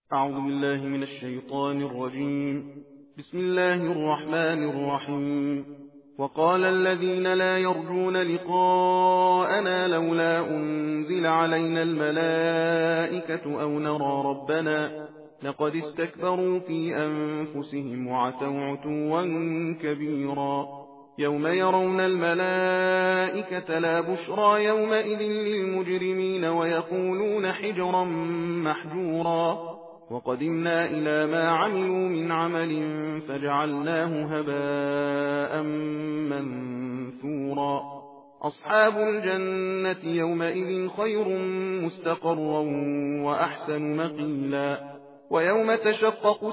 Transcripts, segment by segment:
أعوذ بالله من الشيطان الرجيم. بسم الله الرحمن الرحيم. وقال الذين لا يرجون لقاءنا لولا أنزل علينا الملائكة أو نرى ربنا لقد استكبروا في أنفسهم وعتوا عتوا كبيرا. يوم يرون الملائكة لا بشرى يومئذ للمجرمين ويقولون حجرا محجورا. وقدمنا إلى ما عملوا من عمل فجعلناه هباء منثورا. أصحاب الجنة يومئذ خير مستقرا وأحسن مقيلا. ويوم تشقق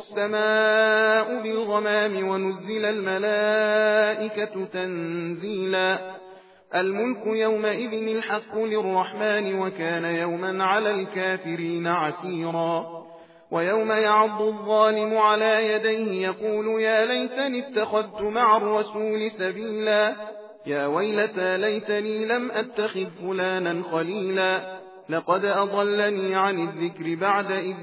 السماء بالغمام ونزل الملائكة تنزيلا. الملك يومئذ الحق للرحمن وكان يوما على الكافرين عسيرا. ويوم يعض الظالم على يديه يقول يا ليتني اتخذت مع الرسول سبيلا. يا ويلتى ليتني لم أتخذ فلانا خليلا. لقد أضلني عن الذكر بعد إذ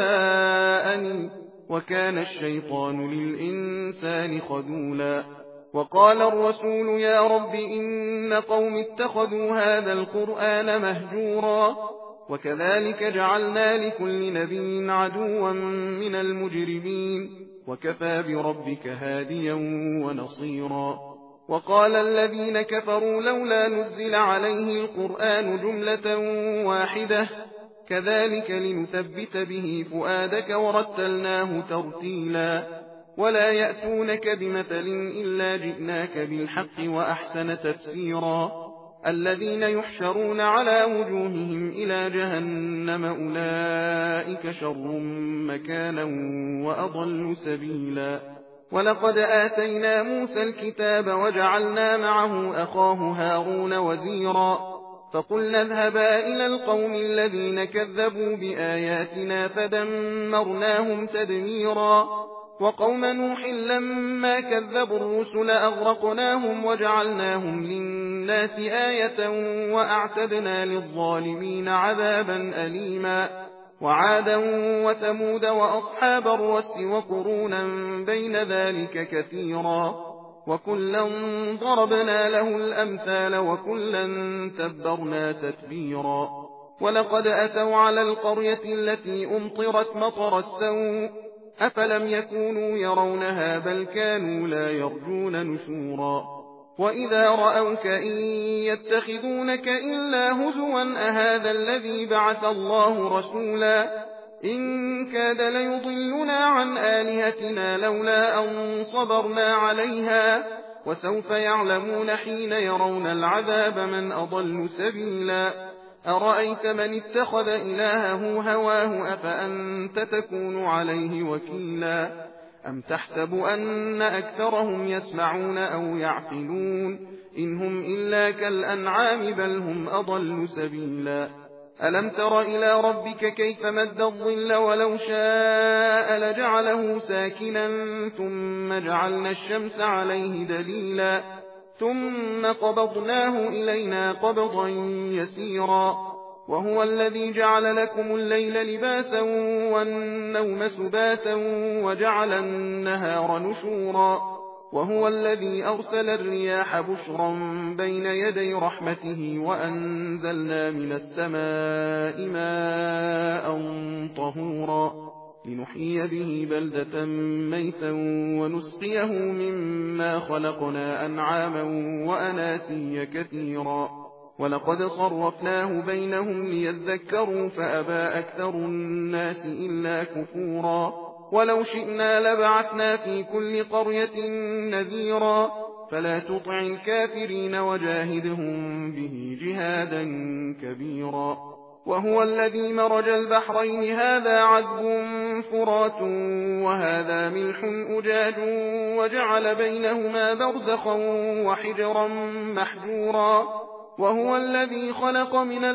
جاءني وكان الشيطان للإنسان خذولا. وقال الرسول يا رب إن قوم اتخذوا هذا القرآن مهجورا. وكذلك جعلنا لكل نبي عدوا من المجرمين وكفى بربك هاديا ونصيرا. وقال الذين كفروا لولا نزل عليه القرآن جملة واحدة كذلك لنثبت به فؤادك ورتلناه ترتيلا. ولا يأتونك بمثل إلا جئناك بالحق وأحسن تفسيرا. الذين يحشرون على وجوههم إلى جهنم أولئك شر مكانا وأضل سبيلا. ولقد آتينا موسى الكتاب وجعلنا معه أخاه هارون وزيرا. فقلنا اذهبا إلى القوم الذين كذبوا بآياتنا فدمرناهم تدميرا. وقوم نوح لما كذبوا الرسل أغرقناهم وجعلناهم للناس آية وأعتدنا للظالمين عذابا أليما. وعادا وثمود وأصحاب الرس وقرونا بين ذلك كثيرا. وكلا ضربنا له الأمثال وكلا تبرنا تتبيرا. ولقد أتوا على القرية التي أمطرت مطر السوء أفلم يكونوا يرونها بل كانوا لا يرجون نشورا. وإذا رأوك إن يتخذونك إلا هزوا أهذا الذي بعث الله رسولا. إن كاد ليضلنا عن آلهتنا لولا أن صبرنا عليها. وسوف يعلمون حين يرون العذاب من أضل سبيلا. أرأيت من اتخذ إلهه هواه أفأنت تكون عليه وكيلا. أم تحسب أن أكثرهم يسمعون أو يعقلون إن هم إلا كالأنعام بل هم أضل سبيلا. ألم تر إلى ربك كيف مد الظل ولو شاء لجعله ساكنا ثم جعلنا الشمس عليه دليلا. ثم قبضناه إلينا قبضا يسيرا. وهو الذي جعل لكم الليل لباسا والنوم سباتا وجعل النهار نشورا. وهو الذي أرسل الرياح بشرا بين يدي رحمته وأنزلنا من السماء ماء طهورا لنحيي به بلدة ميتا ونسقيه مما خلقنا أنعاما وأناسيا كثيرا. ولقد صرفناه بينهم ليذكروا فأبى أكثر الناس إلا كفورا. ولو شئنا لبعثنا في كل قرية نذيرا فلا تطع الكافرين وجاهدهم به جهادا كبيرا. وهو الذي مرج البحرين هذا عذب فرات وهذا ملح أجاج وجعل بينهما برزخا وحجرا محجورا. وهو الذي خلق من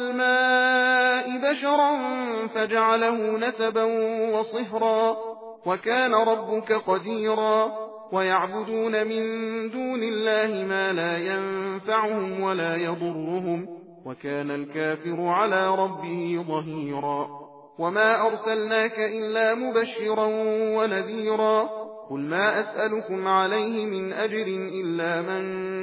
الماء بشرا فجعله نسبا وصهرا وكان ربك قديرا. ويعبدون من دون الله ما لا ينفعهم ولا يضرهم وكان الكافر على ربه ظهيرا. وما أرسلناك إلا مبشرا ونذيرا قل ما أسألكم عليه من أجر إلا من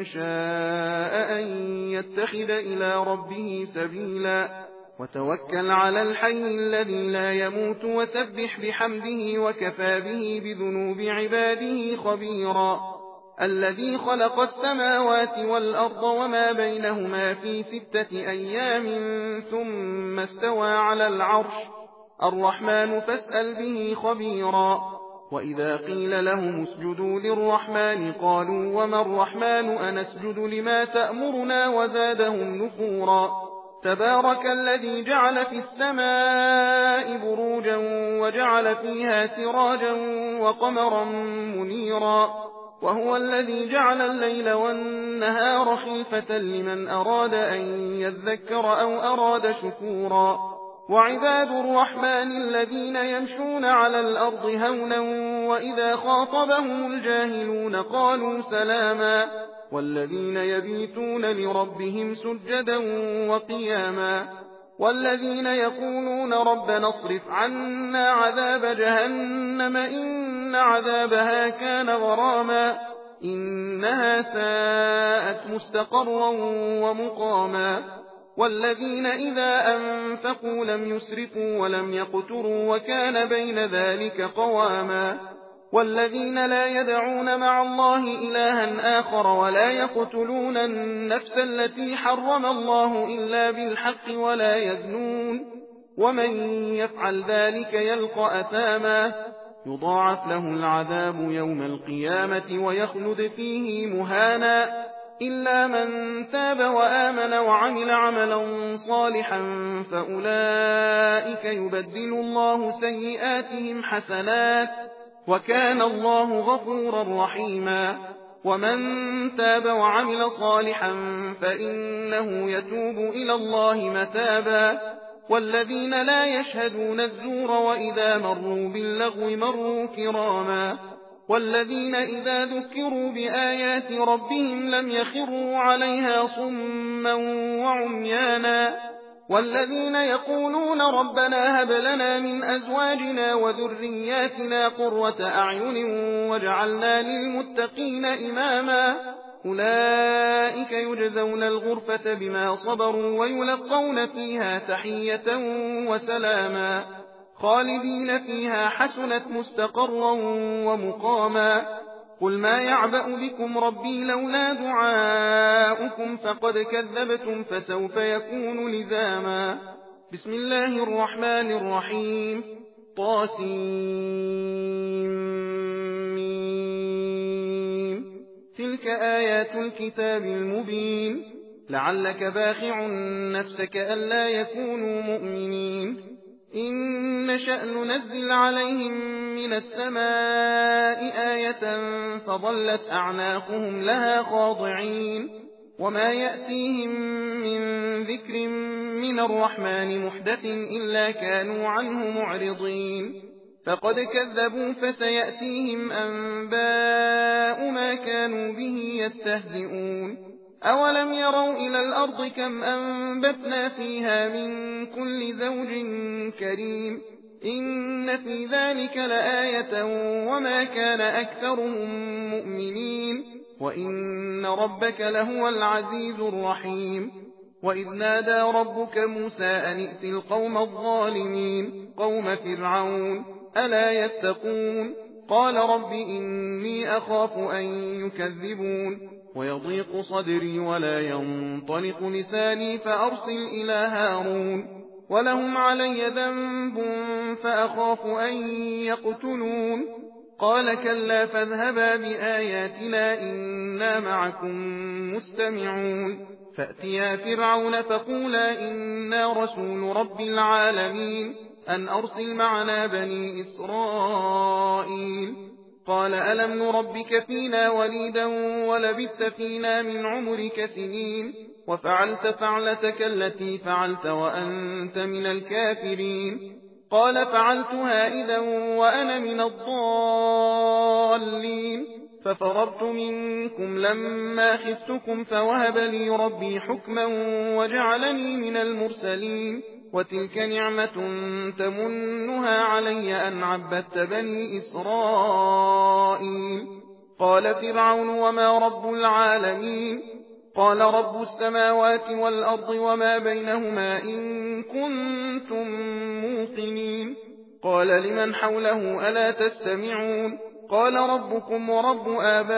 شاء أن يتخذ إلى ربه سبيلا وتوكل على الحي الذي لا يموت وسبح بحمده وكفى به بذنوب عباده خبيرا الذي خلق السماوات والأرض وما بينهما في 6 أيام ثم استوى على العرش الرحمن فاسأل به خبيرا وإذا قيل لهم اسجدوا للرحمن قالوا وما الرحمن أنسجد لما تأمرنا وزادهم نفورا تبارك الذي جعل في السماء بروجا وجعل فيها سراجا وقمرا منيرا وهو الذي جعل الليل والنهار خلفة لمن أراد أن يذكر أو أراد شكورا وعباد الرحمن الذين يمشون على الأرض هونا وإذا خاطبهم الجاهلون قالوا سلاما والذين يبيتون لربهم سجدا وقياما والذين يقولون ربنا اصرف عنا عذاب جهنم إن عذابها كان غراما إنها ساءت مستقرا ومقاما والذين إذا أنفقوا لم يسرفوا ولم يقتروا وكان بين ذلك قواما والذين لا يدعون مع الله إلها آخر ولا يقتلون النفس التي حرم الله إلا بالحق ولا يزنون ومن يفعل ذلك يلقى أثاما يضاعف له العذاب يوم القيامة ويخلد فيه مهانا إلا من تاب وآمن وعمل عملا صالحا فأولئك يبدل الله سيئاتهم حسنات وكان الله غفورا رحيما ومن تاب وعمل صالحا فإنه يتوب إلى الله متابا والذين لا يشهدون الزور وإذا مروا باللغو مروا كراما والذين إذا ذكروا بآيات ربهم لم يخروا عليها صما وعميانا والذين يقولون ربنا هب لنا من أزواجنا وذرياتنا قرة أعين واجعلنا للمتقين إماما أولئك يجزون الغرفة بما صبروا ويلقون فيها تحية وسلاما خالدين فيها حسنت مستقرا ومقاما قل ما يعبأ بكم ربي لولا دعاؤكم فقد كذبتم فسوف يكون لزاما بسم الله الرحمن الرحيم طاسيم تلك آيات الكتاب المبين لعلك باخع نفسك ألا يكونوا مؤمنين إن نشأ ننزل عليهم من السماء آية فظلت أعناقهم لها خاضعين وما يأتيهم من ذكر من الرحمن محدث إلا كانوا عنه معرضين فقد كذبوا فسيأتيهم أنباء ما كانوا به يستهزئون أولم يروا إلى الأرض كم أنبتنا فيها من كل زوج كريم إن في ذلك لآية وما كان أكثرهم مؤمنين وإن ربك لهو العزيز الرحيم وإذ نادى ربك موسى أن ائت القوم الظالمين قوم فرعون ألا يتقون قال رب إني أخاف أن يكذبون ويضيق صدري ولا ينطلق لساني فأرسل إلى هارون ولهم علي ذنب فأخاف أن يقتلون قال كلا فاذهبا بآياتنا إنا معكم مستمعون فأتيا فرعون فقولا إنا رسول رب العالمين أن أرسل معنا بني إسرائيل قال ألم نربك فينا وليدا ولبثت فينا من عمرك سنين وفعلت فعلتك التي فعلت وأنت من الكافرين قال فعلتها إذا وأنا من الضالين ففررت منكم لما خفتكم فوهب لي ربي حكما وجعلني من المرسلين وتلك نعمة تمنها علي أن عبدت بني إسرائيل. قال فرعون وما رب العالمين؟ قال رب السماوات والأرض وما بينهما إن كنتم موقنين. قال لمن حوله ألا تستمعون؟ قال ربكم ورب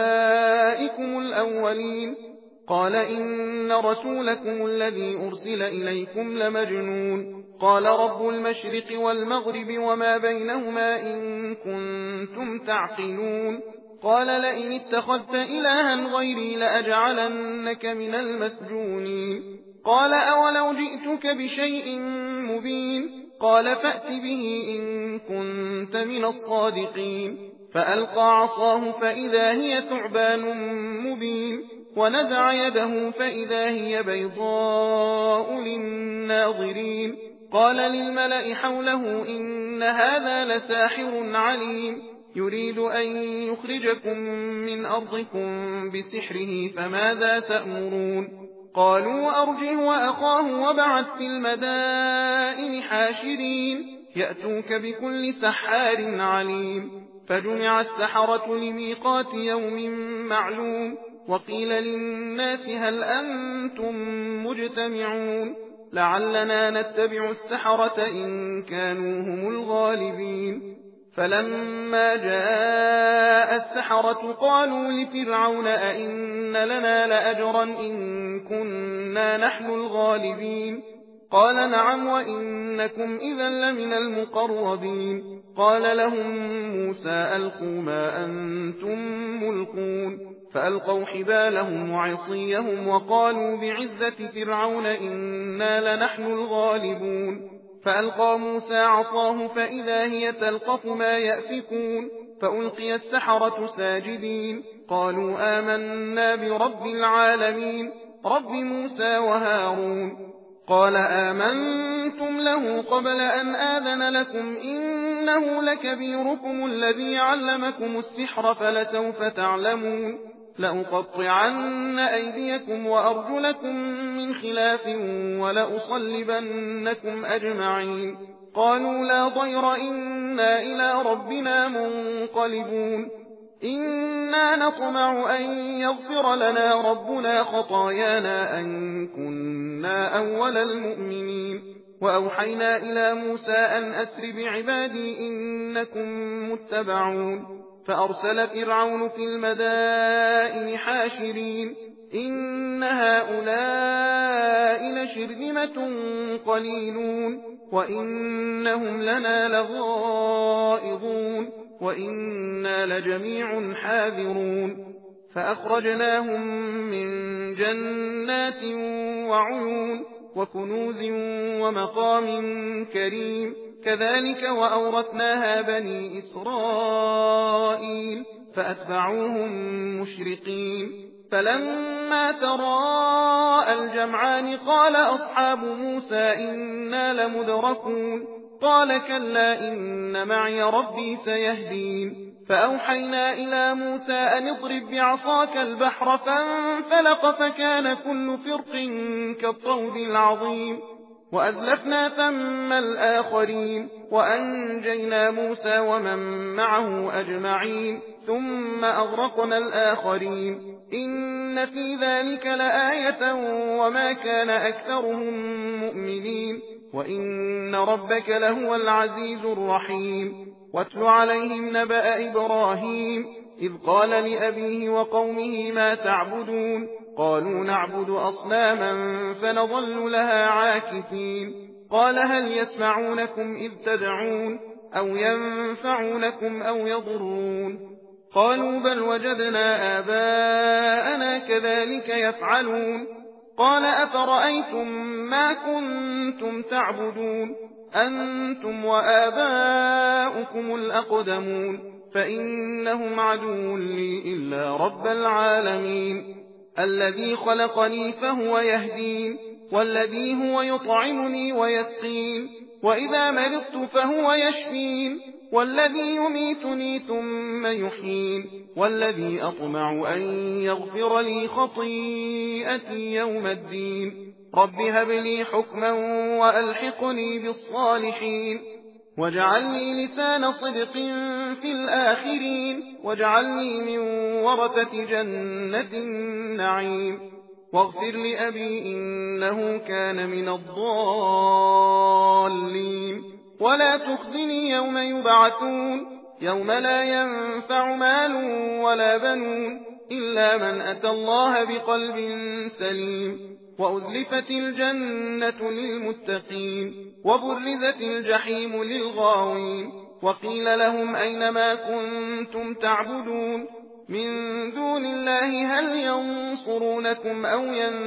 آبائكم الأولين. قال إن رسولكم الذي أرسل إليكم لمجنون. قال رب المشرق والمغرب وما بينهما إن كنتم تعقلون. قال لئن اتخذت إلها غيري لأجعلنك من المسجونين. قال أولو جئتك بشيء مبين؟ قال فأت به إن كنت من الصادقين. فألقى عصاه فإذا هي ثعبان مبين، ونزع يده فإذا هي بيضاء للناظرين. قال للملأ حوله إن هذا لساحر عليم، يريد أن يخرجكم من أرضكم بسحره فماذا تأمرون؟ قالوا أرجه وأخاه وابعث في المدائن حاشرين يأتوك بكل سحار عليم. فجمع السحرة لميقات يوم معلوم، وقيل للناس هل أنتم مجتمعون؟ لعلنا نتبع السحرة إن كانوا هم الغالبين. فلما جاء السحرة قالوا لفرعون أئن لنا لأجرا إن كنا نحن الغالبين؟ قال نعم وإنكم إذا لمن المقربين. قال لهم موسى ألقوا ما أنتم ملقون، فألقوا حبالهم وعصيهم وقالوا بعزة فرعون إنا لنحن الغالبون. فألقى موسى عصاه فإذا هي تلقف ما يأفكون، فألقي السحرة ساجدين قالوا آمنا برب العالمين رب موسى وهارون. قال آمنتم له قبل أن آذن لكم إنه لكبيركم الذي علمكم السحر فلسوف تعلمون. لأقطعن أيديكم وأرجلكم من خلاف ولأصلبنكم أجمعين. قالوا لا ضير إنا إلى ربنا منقلبون. إنا نطمع أن يغفر لنا ربنا خطايانا أن كنا أول المؤمنين. وأوحينا إلى موسى أن أسر بعبادي إنكم متبعون. فأرسل فرعون في المدائن حاشرين إن هؤلاء لشرذمة قليلون وإنهم لنا لغائظون وإنا لجميع حاذرون. فأخرجناهم من جنات وعيون وكنوز ومقام كريم. كذلك وأورثناها بني إسرائيل فأتبعوهم مشرقين. فلما تراءى الجمعان قال أصحاب موسى إنا لمدركون. قال كلا إن معي ربي سيهدين. فأوحينا إلى موسى أن اضرب بعصاك البحر فانفلق فكان كل فرق كالطود العظيم. وأزلفنا ثم الآخرين وأنجينا موسى ومن معه أجمعين ثم أغرقنا الآخرين. إن في ذلك لآية وما كان أكثرهم مؤمنين وإن ربك لهو العزيز الرحيم. واتل عليهم نبأ إبراهيم إذ قال لأبيه وقومه ما تعبدون؟ قالوا نعبد أصناما فنظل لها عاكفين. قال هل يسمعونكم إذ تدعون أو ينفعونكم أو يضرون؟ قالوا بل وجدنا آباءنا كذلك يفعلون. قال أفرأيتم ما كنتم تعبدون أنتم وآباؤكم الأقدمون فإنهم عدو لي إلا رب العالمين الذي خلقني فهو يهدين والذي هو يطعمني ويسقين وإذا مرضت فهو يشفين والذي يميتني ثم يحيين والذي أطمع أن يغفر لي خطيئتي يوم الدين. رب هب لي حكما وألحقني بالصالحين واجعل لي لسان صدق في الآخرين واجعلني من ورثة جنة النعيم واغفر لأبي إنه كان من الضالين ولا تخزني يوم يبعثون يوم لا ينفع مال ولا بنون إلا من أتى الله بقلب سليم وأزلفت الجنة للمتقين وبرزت الجحيم للغاوين وقيل لهم أين ما كنتم تعبدون من دون الله هل ينصرونكم أو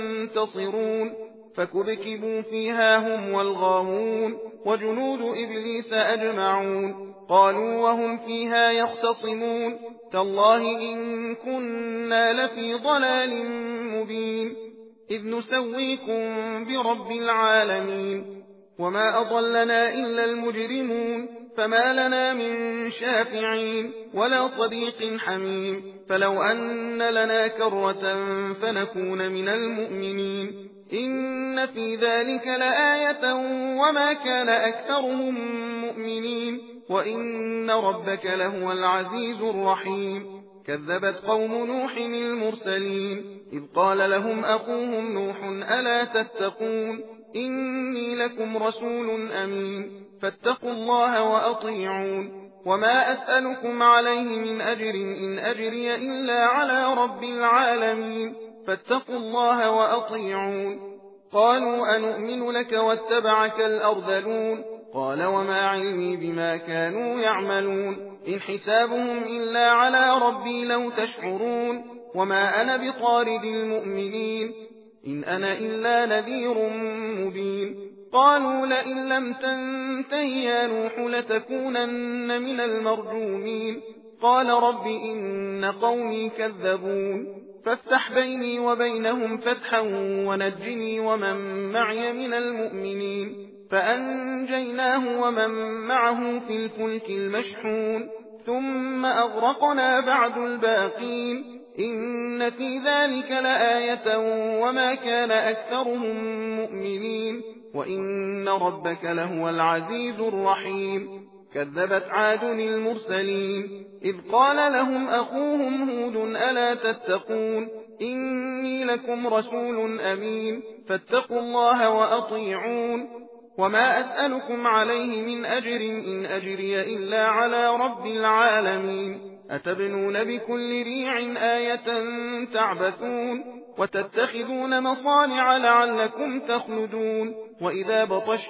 ينتصرون فكبكبوا فيها هم والغاوون وجنود إبليس أجمعون قالوا وهم فيها يختصمون تالله إن كنا لفي ضلال مبين إذ نسويكم برب العالمين وما أضلنا إلا المجرمون فما لنا من شافعين ولا صديق حميم فلو أن لنا كرة فنكون من المؤمنين إن في ذلك لآية وما كان أكثرهم مؤمنين وإن ربك لهو العزيز الرحيم كذبت قوم نوح المرسلين إذ قال لهم أخوهم نوح ألا تتقون إني لكم رسول أمين فاتقوا الله وأطيعون وما أسألكم عليه من أجر إن أجري إلا على رب العالمين فاتقوا الله وأطيعون قالوا أنؤمن لك واتبعك الأرذلون قال وما علمي بما كانوا يعملون إن حسابهم إلا على ربي لو تشعرون وما أنا بطارد المؤمنين إن أنا إلا نذير مبين قالوا لئن لم تنته يا نوح لتكونن من المرجومين قال رب إن قومي كذبون فافتح بيني وبينهم فتحا ونجني ومن معي من المؤمنين فأنجيناه ومن معه في الفلك المشحون ثم أغرقنا بعد الباقين إن في ذلك لآية وما كان أكثرهم مؤمنين وإن ربك لهو العزيز الرحيم كذبت عاد المرسلين إذ قال لهم أخوهم هود ألا تتقون إني لكم رسول أمين فاتقوا الله وأطيعون وما أسألكم عليه من أجر إن أجري إلا على رب العالمين أتبنون بكل ريع آية تعبثون وتتخذون مصانع لعلكم تخلدون وإذا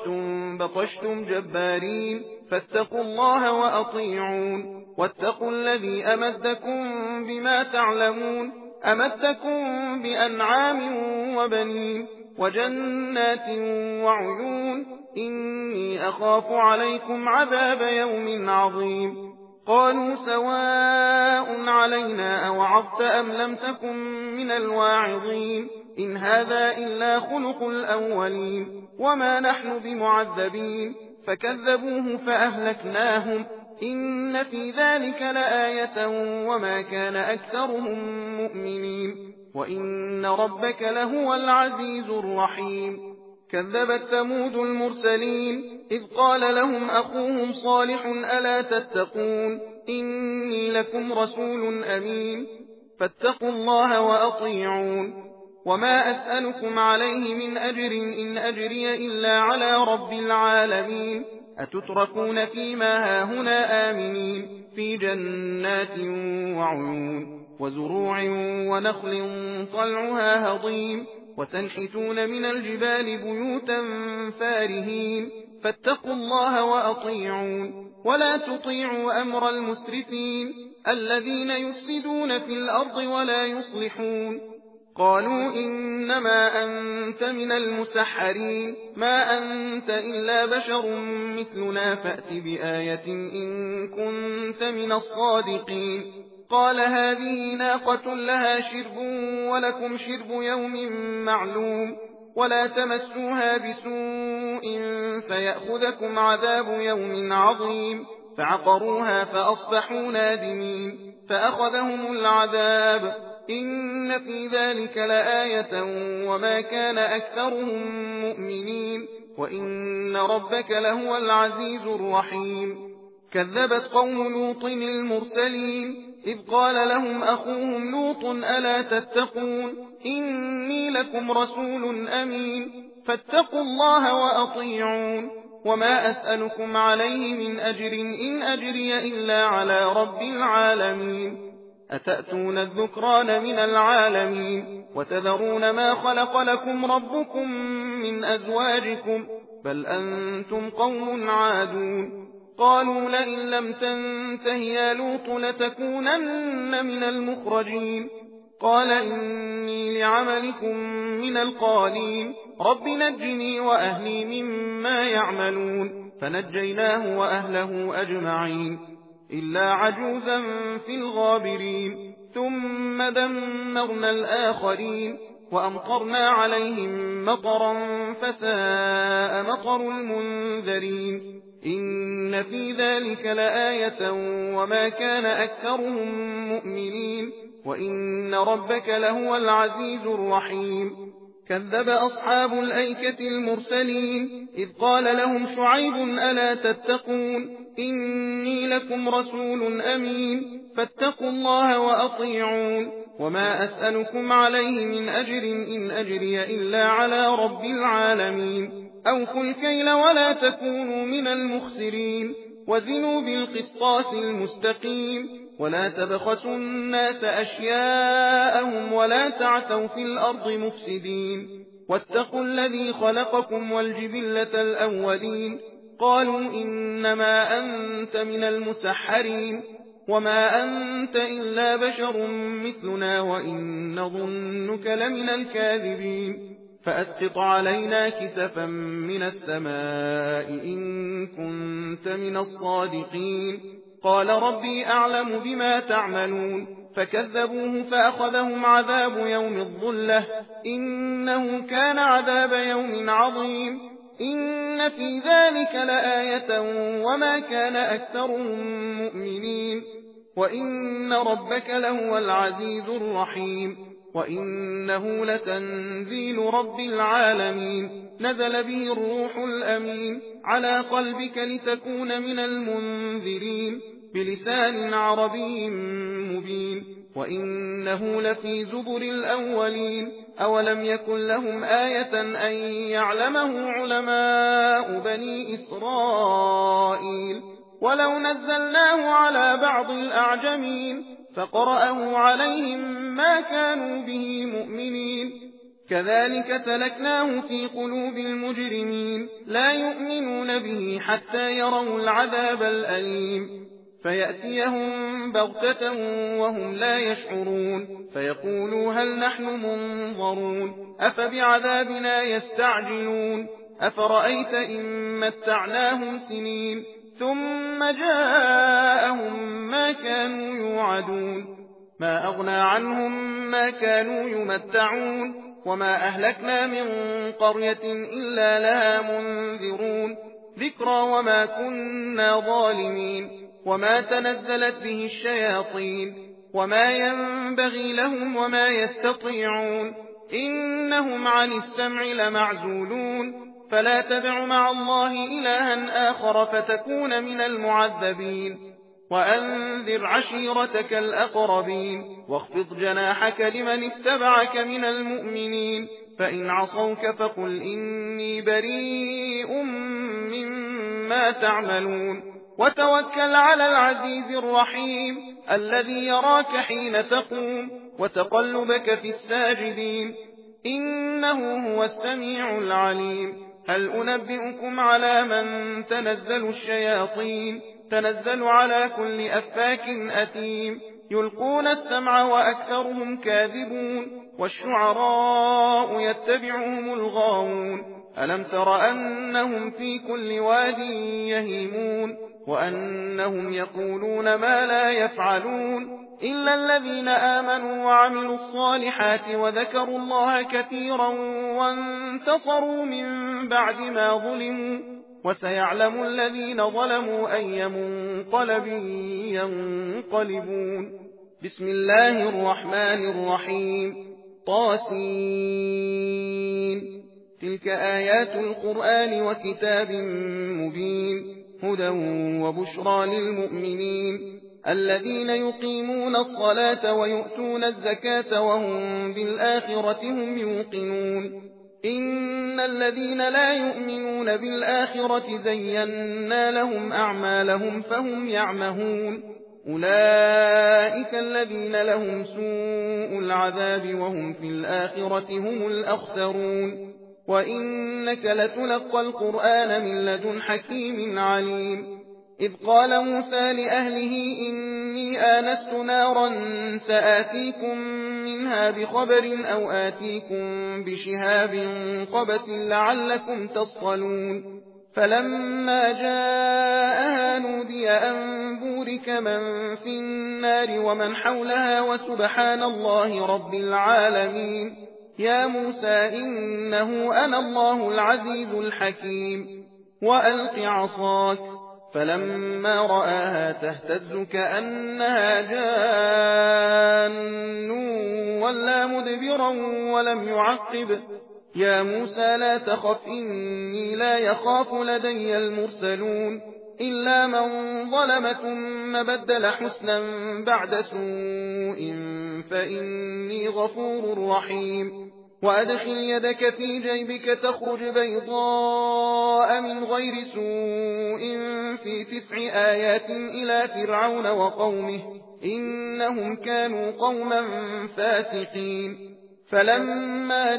بطشتم جبارين فاتقوا الله وأطيعون واتقوا الذي أمدكم بما تعلمون أمدكم بأنعام وبنين وجنات وعيون إني أخاف عليكم عذاب يوم عظيم قالوا سواء علينا أوعظت أم لم تكن من الواعظين إن هذا إلا خلق الأولين وما نحن بمعذبين فكذبوه فأهلكناهم إن في ذلك لآية وما كان أكثرهم مؤمنين وإن ربك لهو العزيز الرحيم كذبت ثمود المرسلين إذ قال لهم أخوهم صالح ألا تتقون إني لكم رسول أمين فاتقوا الله وأطيعون وما أسألكم عليه من أجر إن أجري إلا على رب العالمين أتتركون فيما هاهنا آمنين في جنات وعيون وزروع ونخل طلعها هضيم وتنحتون من الجبال بيوتا فارهين فاتقوا الله وأطيعون ولا تطيعوا أمر المسرفين الذين يفسدون في الأرض ولا يصلحون قالوا إنما أنت من المسحرين ما أنت إلا بشر مثلنا فأت بآية إن كنت من الصادقين قال هذه ناقة لها شرب ولكم شرب يوم معلوم ولا تمسوها بسوء فيأخذكم عذاب يوم عظيم فعقروها فأصبحوا نادمين فأخذهم العذاب إن في ذلك لآية وما كان أكثرهم مؤمنين وإن ربك لهو العزيز الرحيم كذبت قوم لوط المرسلين إذ قال لهم أخوهم لوط ألا تتقون إني لكم رسول أمين فاتقوا الله وأطيعون وما أسألكم عليه من أجر إن أجري إلا على رب العالمين أتأتون الذكران من العالمين وتذرون ما خلق لكم ربكم من أزواجكم بل أنتم قوم عادون قالوا لئن لم تنته يا لوط لتكونن من المخرجين قال إني لعملكم من القالين رب نجني وأهلي مما يعملون فنجيناه وأهله أجمعين إلا عجوزا في الغابرين ثم دمرنا الآخرين وأمطرنا عليهم مطرا فساء مطر المنذرين إن في ذلك لآية وما كان أكثرهم مؤمنين وإن ربك لهو العزيز الرحيم كذب أصحاب الأيكة المرسلين إذ قال لهم شعيب ألا تتقون إني لكم رسول أمين فاتقوا الله وأطيعون وما أسألكم عليه من أجر إن أجري إلا على رب العالمين أوفوا الكيل ولا تكونوا من المخسرين وزنوا بالقسطاس المستقيم ولا تبخسوا الناس أشياءهم ولا تعثوا في الأرض مفسدين واتقوا الذي خلقكم والجبلة الأولين قالوا إنما أنت من المسحرين وما أنت إلا بشر مثلنا وإن نظنك لمن الكاذبين فأسقط علينا كسفا من السماء إن كنت من الصادقين قال ربي أعلم بما تعملون فكذبوه فأخذهم عذاب يوم الظلة إنه كان عذاب يوم عظيم إن في ذلك لآية وما كان أكثرهم مؤمنين وإن ربك لهو العزيز الرحيم وإنه لتنزيل رب العالمين نزل به الروح الأمين على قلبك لتكون من المنذرين بلسان عربي مبين وإنه لفي زبر الأولين أولم يكن لهم آية أن يعلمه علماء بني إسرائيل ولو نزلناه على بعض الأعجمين فقرأه عليهم ما كانوا به مؤمنين كذلك سلكناه في قلوب المجرمين لا يؤمنون به حتى يروا العذاب الأليم فيأتيهم بغتة وهم لا يشعرون فيقولوا هل نحن منظرون أفبعذابنا يستعجلون أفرأيت إن متعناهم سنين ثم جاءهم ما كانوا يوعدون ما أغنى عنهم ما كانوا يمتعون وما أهلكنا من قرية إلا لها منذرون ذكرى وما كنا ظالمين وما تنزلت به الشياطين وما ينبغي لهم وما يستطيعون إنهم عن السمع لمعزولون فلا تدع مع الله إلها آخر فتكون من المعذبين وأنذر عشيرتك الأقربين واخفض جناحك لمن اتبعك من المؤمنين فإن عصوك فقل إني بريء مما تعملون وتوكل على العزيز الرحيم الذي يراك حين تقوم وتقلبك في الساجدين إنه هو السميع العليم هل أنبئكم على من تنزل الشياطين تنزل على كل أفاك أثيم يلقون السمع وأكثرهم كاذبون والشعراء يتبعهم الغاوون ألم تر أنهم في كل واد يهيمون وأنهم يقولون ما لا يفعلون إلا الذين آمنوا وعملوا الصالحات وذكروا الله كثيرا وانتصروا من بعد ما ظلموا وسيعلم الذين ظلموا أي منقلب ينقلبون. بسم الله الرحمن الرحيم. طاسين. تلك آيات القرآن وكتاب مبين، هدى وبشرى للمؤمنين الذين يقيمون الصلاة ويؤتون الزكاة وهم بالآخرة هم يوقنون. إن الذين لا يؤمنون بالآخرة زينا لهم أعمالهم فهم يعمهون. أولئك الذين لهم سوء العذاب وهم في الآخرة هم الأخسرون. وإنك لتلقى القرآن من لدن حكيم عليم. إذ قال موسى لأهله إني آنست نارا سآتيكم منها بخبر أو آتيكم بشهاب قبس لعلكم تصطلون. فلما جاءها نودي أن بورك من في النار ومن حولها وسبحان الله رب العالمين. يا موسى إنه أنا الله العزيز الحكيم. وألق عصاك. فلما رآها تهتز كأنها جان ولا مدبرا ولم يعقب. يا موسى لا تخف إني لا يخاف لدي المرسلون. إلا من ظلم ثم بدل حسنا بعد سوء فإني غفور رحيم. وأدخل يدك في جيبك تخرج بيضاء من غير سوء في 9 آيات إلى فرعون وقومه إنهم كانوا قوما فاسقين. فلما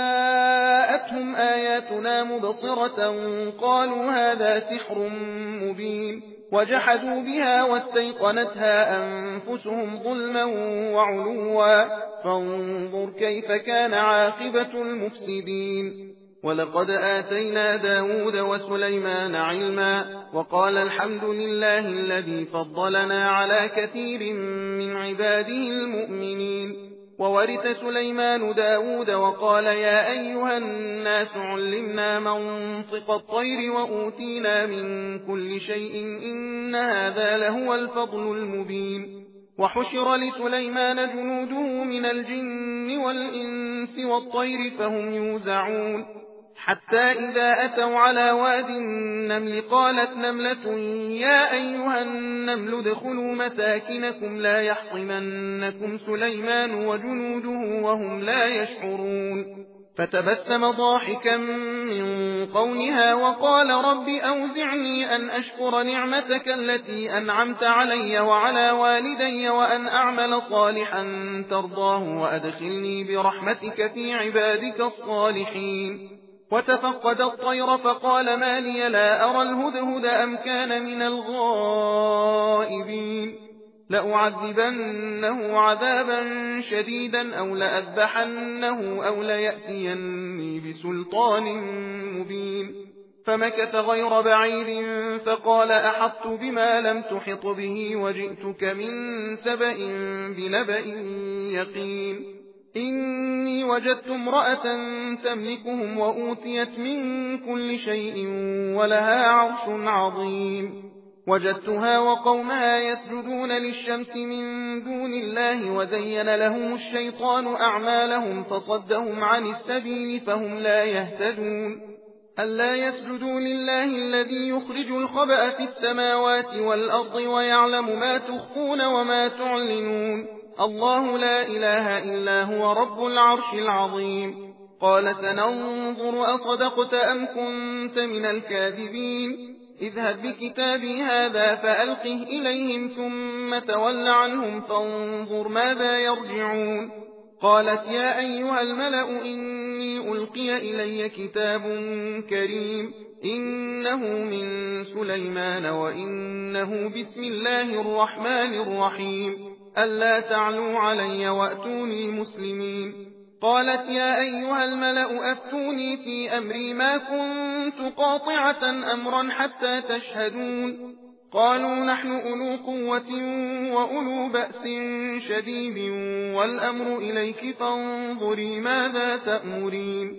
جاءتهم آياتنا مبصرة قالوا هذا سحر مبين، وجحدوا بها واستيقنتها أنفسهم ظلما وعلوا، فانظر كيف كان عاقبة المفسدين. ولقد آتينا داود وسليمان علما، وقال الحمد لله الذي فضلنا على كثير من عباده المؤمنين. وورث سليمان داود وقال يا أيها الناس علمنا منطق الطير وأوتينا من كل شيء إن هذا لهو الفضل المبين. وحشر لسليمان جنوده من الجن والإنس والطير فهم يوزعون. حتى إذا أتوا على واد النمل قالت نملة يا أيها النمل ادخلوا مساكنكم لا يحطمنكم سليمان وجنوده وهم لا يشعرون. فتبسم ضاحكا من قولها وقال رب أوزعني أن أشكر نعمتك التي أنعمت علي وعلى والدي وأن أعمل صالحا ترضاه وأدخلني برحمتك في عبادك الصالحين. وتفقد الطير فقال ما لي لا أرى الهدهد أم كان من الغائبين. لأعذبنه عذابا شديدا أو لأذبحنه أو ليأتيني بسلطان مبين. فمكث غير بعيد فقال أحطت بما لم تحط به وجئتك من سبأ بنبأ يقين. إني وجدت امرأة تملكهم وأوتيت من كل شيء ولها عرش عظيم. وجدتها وقومها يسجدون للشمس من دون الله وزين لهم الشيطان أعمالهم فصدهم عن السبيل فهم لا يهتدون. ألا يسجدوا لله الذي يخرج الخبأ في السماوات والأرض ويعلم ما تخفون وما تعلنون. الله لا إله إلا هو رب العرش العظيم. قال سننظر أصدقت أم كنت من الكاذبين. اذهب بكتابي هذا فألقه إليهم ثم تول عنهم فانظر ماذا يرجعون. قالت يا أيها الملأ إني ألقي إلي كتاب كريم إنه من سليمان وإنه بسم الله الرحمن الرحيم ألا تعلوا علي وأتوني مسلمين. قالت يا أيها الملأ أفتوني في أمري ما كنت قاطعة أمرا حتى تشهدون. قالوا نحن أولو قوة وأولو بأس شديد والأمر إليك فانظري ماذا تأمرين.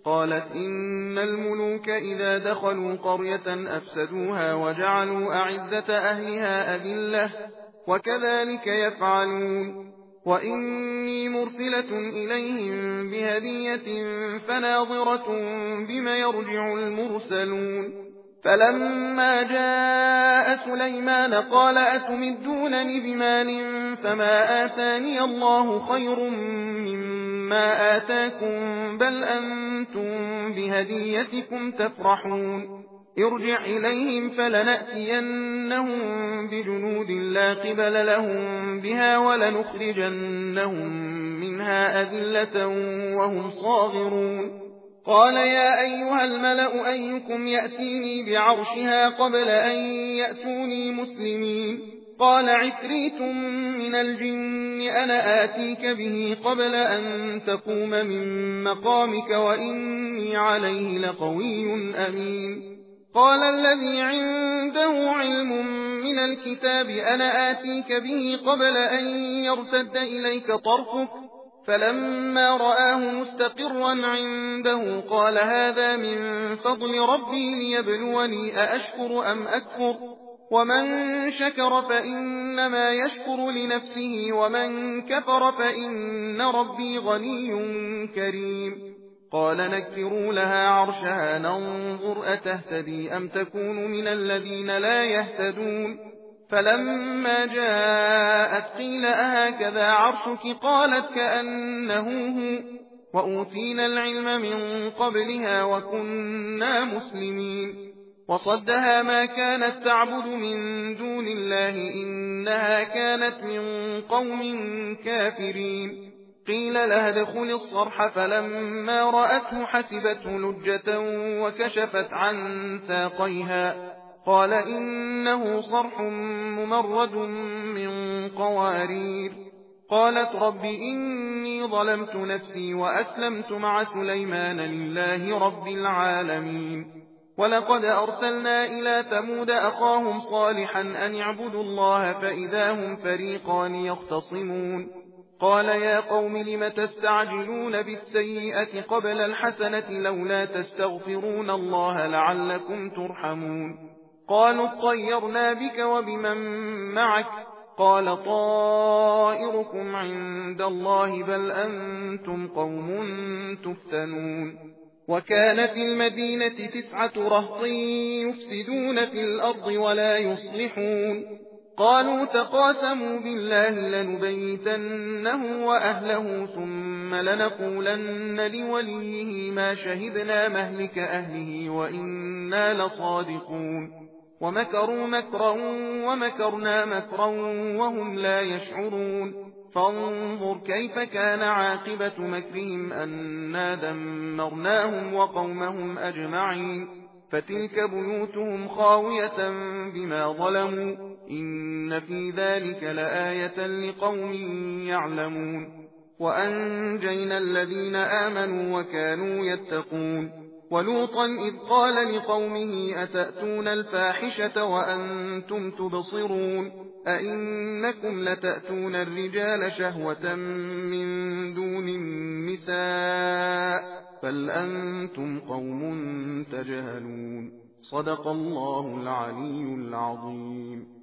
قالت إن الملوك إذا دخلوا قرية أفسدوها وجعلوا أعزة أهلها أذلة وكذلك يفعلون وإني مرسلة إليهم بهدية فناظرة بما يرجع المرسلون فلما جاء سليمان قال أتمدونني بمال فما آتاني الله خير مما آتاكم بل أنتم بهديتكم تفرحون ارجع إليهم فلنأتينهم بجنود لا قبل لهم بها ولنخرجنهم منها أذلة وهم صاغرون قال يا أيها الملأ أيكم يأتيني بعرشها قبل أن يأتوني مسلمين قال عفريت من الجن أنا آتيك به قبل أن تقوم من مقامك وإني عليه لقوي أمين قال الذي عنده علم من الكتاب أنا آتيك به قبل أن يرتد إليك طرفك فلما رآه مستقرا عنده قال هذا من فضل ربي ليبلوني أأشكر أم أكفر ومن شكر فإنما يشكر لنفسه ومن كفر فإن ربي غني كريم قال نكروا لها عرشها ننظر أتهتدي أم تكون من الذين لا يهتدون فلما جاءت قيل أهكذا عرشك قالت كأنه هو وأوتينا العلم من قبلها وكنا مسلمين وصدها ما كانت تعبد من دون الله إنها كانت من قوم كافرين قيل لها ادخل الصرح فلما رأته حسبته لجة وكشفت عن ساقيها قال إنه صرح ممرد من قوارير قالت رب إني ظلمت نفسي وأسلمت مع سليمان لله رب العالمين ولقد أرسلنا إلى ثمود أخاهم صالحا أن اعبدوا الله فإذا هم فريقان يختصمون قال يا قوم لم تستعجلون بالسيئة قبل الحسنة لولا تستغفرون الله لعلكم ترحمون قالوا اطيرنا بك وبمن معك قال طائركم عند الله بل أنتم قوم تفتنون وكان في المدينة 9 رهط يفسدون في الأرض ولا يصلحون قالوا تقاسموا بالله لنبيتنه وأهله ثم لنقولن لوليه ما شهدنا مهلك أهله وإنا لصادقون ومكروا مكرا ومكرنا مكرا وهم لا يشعرون فانظر كيف كان عاقبة مكرهم أنا دمرناهم وقومهم أجمعين فتلك بيوتهم خاوية بما ظلموا إن في ذلك لآية لقوم يعلمون وأنجينا الذين آمنوا وكانوا يتقون ولوطا إذ قال لقومه أتأتون الفاحشة وأنتم تبصرون أئنكم لتأتون الرجال شهوة من دون النساء بل أنتم قوم تجهلون صدق الله العلي العظيم.